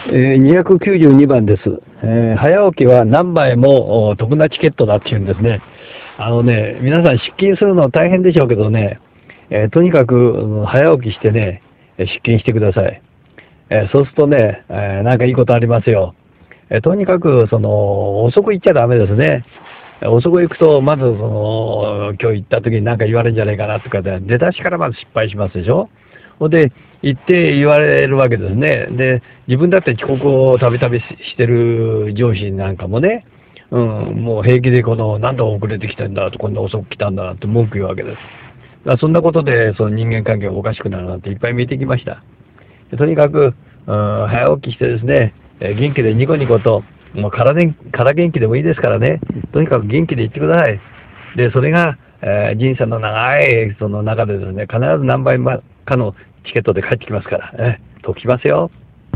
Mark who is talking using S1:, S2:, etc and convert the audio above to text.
S1: 292番です。早起きは何枚も得なチケットだっていうんですね。皆さん出勤するの大変でしょうけどね、とにかく早起きしてね、出勤してください。そうするとね、なんかいいことありますよ。とにかく、遅く行っちゃダメですね。遅く行くと、まず、今日行った時に何か言われるんじゃないかなとかで、出だしからまず失敗しますでしょ。ほんで、行って言われるわけですね。で、自分だって遅刻をたびたびしてる上司なんかもね、もう平気で何度遅れてきたんだと、こんな遅く来たんだなんて文句言うわけです。だからそんなことで、その人間関係がおかしくなるなんていっぱい見えてきました。とにかく、早起きしてですね、元気でニコニコと、もうから元気でもいいですからね、とにかく元気で行ってください。で、それが、人生の長いその中でですね、必ず何倍かのチケットで帰ってきますから、得しますよ。